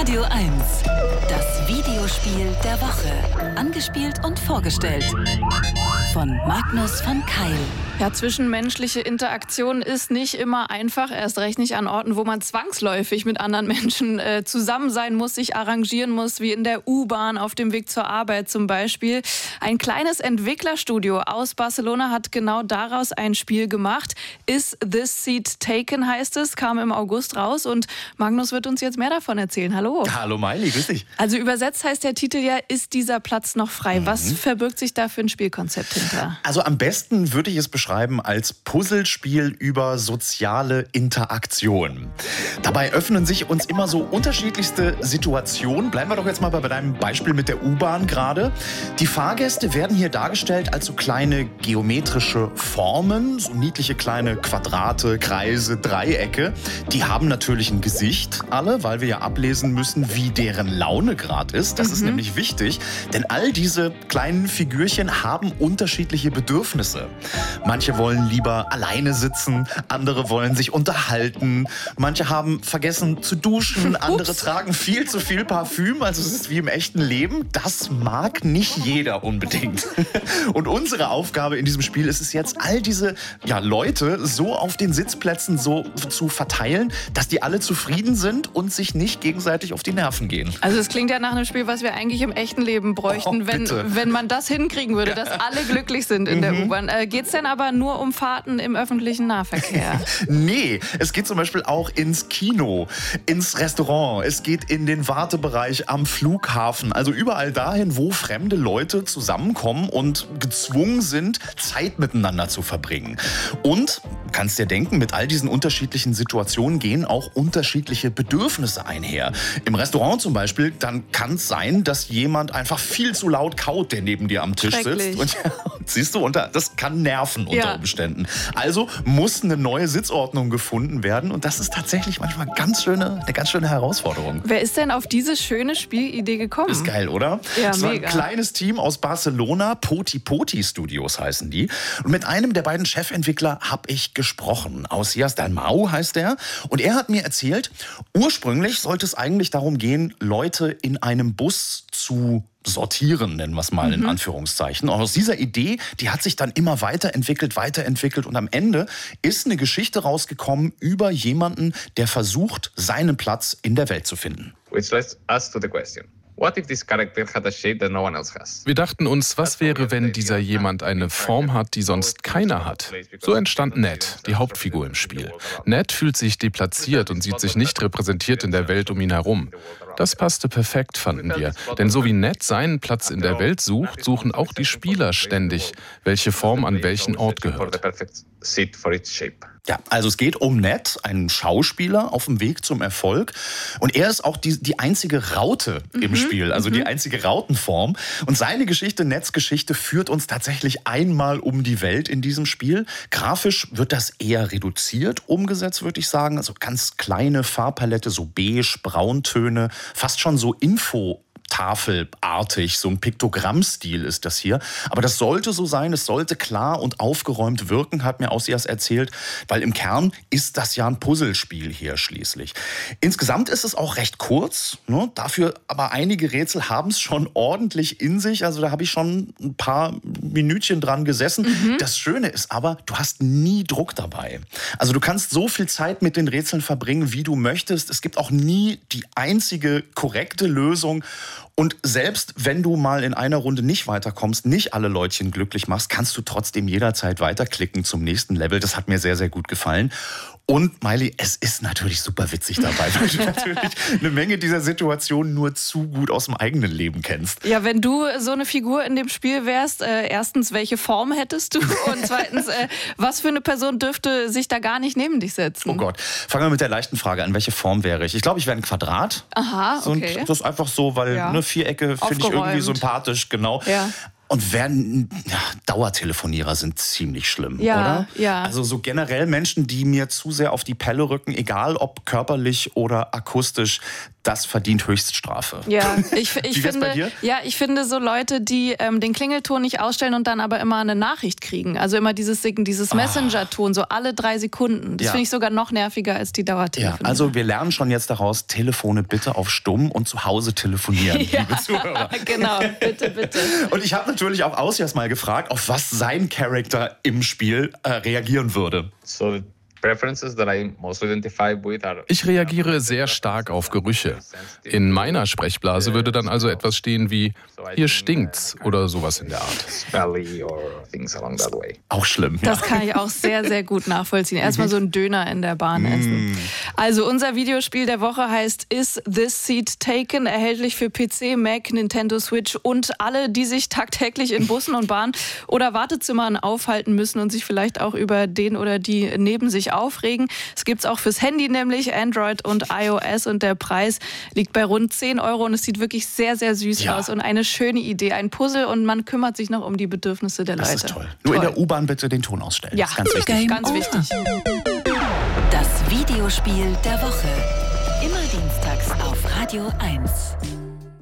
Radio 1. Das Videospiel der Woche. Angespielt und vorgestellt von Magnus von Keil. Ja, zwischenmenschliche Interaktion ist nicht immer einfach, erst recht nicht an Orten, wo man zwangsläufig mit anderen Menschen zusammen sein muss, sich arrangieren muss, wie in der U-Bahn auf dem Weg zur Arbeit zum Beispiel. Ein kleines Entwicklerstudio aus Barcelona hat genau daraus ein Spiel gemacht. Is This Seat Taken heißt es, kam im August raus und Magnus wird uns jetzt mehr davon erzählen. Hallo. Hallo Maili, grüß dich. Also übersetzt heißt der Titel ja, ist dieser Platz noch frei? Was verbirgt sich da für ein Spielkonzept hinter? Also am besten würde ich es beschreiben als Puzzlespiel über soziale Interaktion. Dabei öffnen sich uns immer so unterschiedlichste Situationen. Bleiben wir doch jetzt mal bei deinem Beispiel mit der U-Bahn gerade. Die Fahrgäste werden hier dargestellt als so kleine geometrische Formen, so niedliche kleine Quadrate, Kreise, Dreiecke. Die haben natürlich ein Gesicht, alle, weil wir ja ablesen müssen, wie deren Laune gerade ist. Das ist nämlich wichtig, denn all diese kleinen Figürchen haben unterschiedliche Bedürfnisse. Manche wollen lieber alleine sitzen, andere wollen sich unterhalten, manche haben vergessen zu duschen, andere tragen viel zu viel Parfüm, also es ist wie im echten Leben. Das mag nicht jeder unbedingt. Und unsere Aufgabe in diesem Spiel ist es jetzt, all diese Leute so auf den Sitzplätzen so zu verteilen, dass die alle zufrieden sind und sich nicht gegenseitig auf die Nerven gehen. Also es klingt ja nach einem Spiel, was wir eigentlich im echten Leben bräuchten, wenn man das hinkriegen würde, dass alle glücklich sind in der U-Bahn. Geht's denn aber nur um Fahrten im öffentlichen Nahverkehr? Nee, es geht zum Beispiel auch ins Kino, ins Restaurant, es geht in den Wartebereich am Flughafen, also überall dahin, wo fremde Leute zusammenkommen und gezwungen sind, Zeit miteinander zu verbringen. Und, kannst dir denken, mit all diesen unterschiedlichen Situationen gehen auch unterschiedliche Bedürfnisse einher. Im Restaurant zum Beispiel, dann kann es sein, dass jemand einfach viel zu laut kaut, der neben dir am Tisch sitzt. Und siehst du, das kann nerven unter Umständen. Also muss eine neue Sitzordnung gefunden werden und das ist tatsächlich manchmal eine ganz schöne Herausforderung. Wer ist denn auf diese schöne Spielidee gekommen? Ist geil, oder? Ja, es war ein mega. kleines Team aus Barcelona, Poti Poti Studios heißen die. Und mit einem der beiden Chefentwickler habe ich gesprochen. Ausias Dalmau heißt er. Und er hat mir erzählt, ursprünglich sollte es eigentlich darum gehen, Leute in einem Bus zu sortieren, nennen wir es mal in Anführungszeichen. Und aus dieser Idee, die hat sich dann immer weiterentwickelt und am Ende ist eine Geschichte rausgekommen über jemanden, der versucht, seinen Platz in der Welt zu finden. Which leads us to the question. What if this character had a shape that no one else has? Wir dachten uns, was wäre, wenn dieser jemand eine Form hat, die sonst keiner hat? So entstand Ned, die Hauptfigur im Spiel. Ned fühlt sich deplatziert und sieht sich nicht repräsentiert in der Welt um ihn herum. Das passte perfekt, fanden wir. Denn so wie Ned seinen Platz in der Welt sucht, suchen auch die Spieler ständig, welche Form an welchen Ort gehört. Ja, also es geht um Ned, einen Schauspieler auf dem Weg zum Erfolg. Und er ist auch die einzige Raute im Spiel, also die einzige Rautenform. Und seine Geschichte, Neds Geschichte, führt uns tatsächlich einmal um die Welt in diesem Spiel. Grafisch wird das eher reduziert umgesetzt, würde ich sagen. Also ganz kleine Farbpalette, so beige, Brauntöne, fast schon so tafelartig, so ein Piktogrammstil ist das hier. Aber das sollte so sein, es sollte klar und aufgeräumt wirken, hat mir Ausias erzählt, weil im Kern ist das ja ein Puzzlespiel hier schließlich. Insgesamt ist es auch recht kurz, ne? Dafür aber einige Rätsel haben es schon ordentlich in sich, also da habe ich schon ein paar Minütchen dran gesessen. Das Schöne ist aber, du hast nie Druck dabei. Also du kannst so viel Zeit mit den Rätseln verbringen, wie du möchtest. Es gibt auch nie die einzige korrekte Lösung. Und selbst wenn du mal in einer Runde nicht weiterkommst, nicht alle Leutchen glücklich machst, kannst du trotzdem jederzeit weiterklicken zum nächsten Level. Das hat mir sehr, sehr gut gefallen. Und Maili, es ist natürlich super witzig dabei, weil du natürlich eine Menge dieser Situationen nur zu gut aus dem eigenen Leben kennst. Ja, wenn du so eine Figur in dem Spiel wärst, erstens, welche Form hättest du? Und zweitens, was für eine Person dürfte sich da gar nicht neben dich setzen? Oh Gott, fangen wir mit der leichten Frage an. Welche Form wäre ich? Ich glaube, ich wäre ein Quadrat. Aha, okay. Und das ist einfach so, weil Vierecke finde ich irgendwie sympathisch, genau. Ja. Und Dauertelefonierer sind ziemlich schlimm, ja, oder? Ja. Also so generell Menschen, die mir zu sehr auf die Pelle rücken, egal ob körperlich oder akustisch, das verdient Höchststrafe. Ja, ich Wie wär's bei dir? Ja, ich finde so Leute, die den Klingelton nicht ausstellen und dann aber immer eine Nachricht kriegen. Also immer dieses Messenger-Ton, so alle 3 Sekunden. Das finde ich sogar noch nerviger als die Dauertelefone. Ja, also wir lernen schon jetzt daraus, Telefone bitte auf stumm und zu Hause telefonieren, liebe Zuhörer. Genau, bitte, bitte. Und ich habe natürlich auch Ausias mal gefragt, auf was sein Charakter im Spiel reagieren würde. So preferences that I most identify with are Ich reagiere sehr stark auf Gerüche. In meiner Sprechblase würde dann also etwas stehen wie hier stinkt's oder sowas in der Art. smelly or things along that way. Auch schlimm. Das kann ich auch sehr, sehr gut nachvollziehen. Erstmal so einen Döner in der Bahn essen. Also unser Videospiel der Woche heißt Is This Seat Taken? Erhältlich für PC, Mac, Nintendo Switch und alle, die sich tagtäglich in Bussen und Bahnen oder Wartezimmern aufhalten müssen und sich vielleicht auch über den oder die neben sich aufregen. Es gibt es auch fürs Handy, nämlich Android und iOS, und der Preis liegt bei rund 10 € und es sieht wirklich sehr, sehr süß aus und eine schöne Idee. Ein Puzzle und man kümmert sich noch um die Bedürfnisse der Leute. Das ist toll. Nur in der U-Bahn bitte den Ton ausstellen. Ja, Das ist ganz wichtig. ganz wichtig. Das Videospiel der Woche. Immer dienstags auf Radio 1.